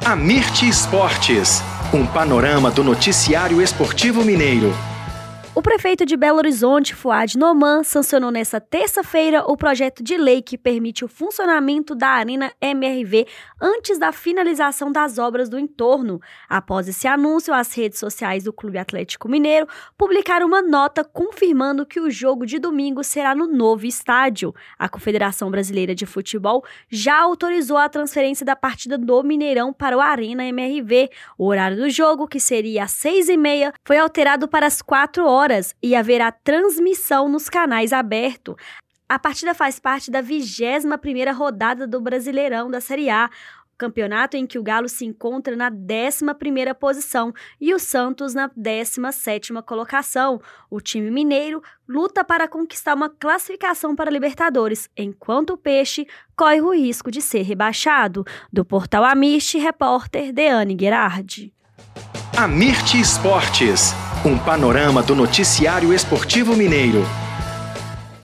Amirte Esportes, um panorama do noticiário esportivo mineiro. O prefeito de Belo Horizonte, Fuad Noman, sancionou nesta terça-feira o projeto de lei que permite o funcionamento da Arena MRV antes da finalização das obras do entorno. Após esse anúncio, as redes sociais do Clube Atlético Mineiro publicaram uma nota confirmando que o jogo de domingo será no novo estádio. A Confederação Brasileira de Futebol já autorizou a transferência da partida do Mineirão para o Arena MRV. O horário do jogo, que seria às 6h30, foi alterado para as 4h e haverá transmissão nos canais abertos. A partida faz parte da 21ª rodada do Brasileirão da Série A, campeonato em que o Galo se encontra na 11ª posição e o Santos na 17ª colocação. O time mineiro luta para conquistar uma classificação para a Libertadores, enquanto o Peixe corre o risco de ser rebaixado. Do portal Amirte, repórter Deane Gerardi. Amirte Esportes, um panorama do noticiário esportivo mineiro.